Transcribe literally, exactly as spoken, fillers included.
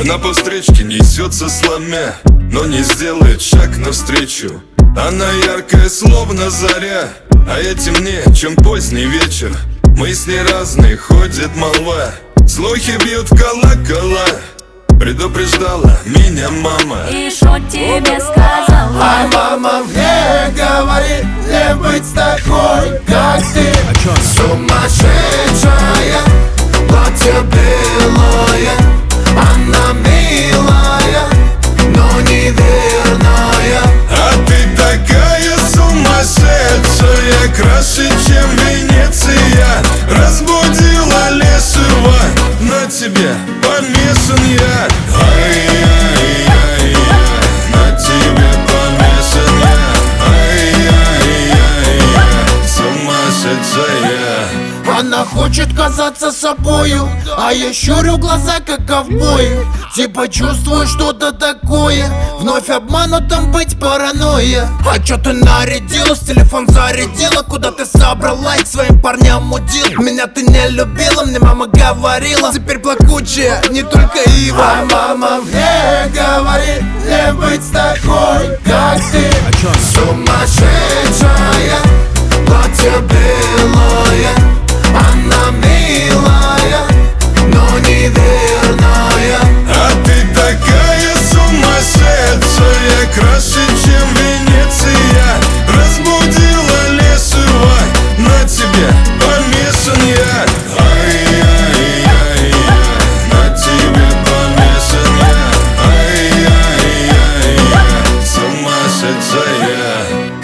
Она по встречке несется сломя, но не сделает шаг навстречу. Она яркая, словно заря, а я темнее, чем поздний вечер. Мы с ней разные, ходит молва, слухи бьют в колокола. Предупреждала меня мама. И шо тебе сказала? А мама мне говорит не быть такой, как ты. Сумасшедшая, платье белое, она милая, но неверная. А ты такая сумасшедшая, краше, чем Венеция. Разбудила лесова, на тебе помешан я. Ай-яй-яй-яй, на тебе помешан я. Ай-яй-яй-яй, сумасшедшая. Она хочет казаться собою, а я щурю глаза, как ковбою. Типа чувствую что-то такое, вновь обманутым быть паранойя. А чё ты нарядилась, телефон зарядила? Куда ты собралась, к своим парням удил? Меня ты не любила, мне мама говорила. Теперь плакучая, не только ива. А мама мне говорит не быть такой, как ты. Сумасшедшая, платье белое, она милая, но неверная. А ты такая сумасшедшая, краше, чем Венеция. Разбудила лесова, на тебе помешан я. Ай-яй-яй-яй, на тебе помешан я. Ай-яй-яй-яй, сумасшедшая.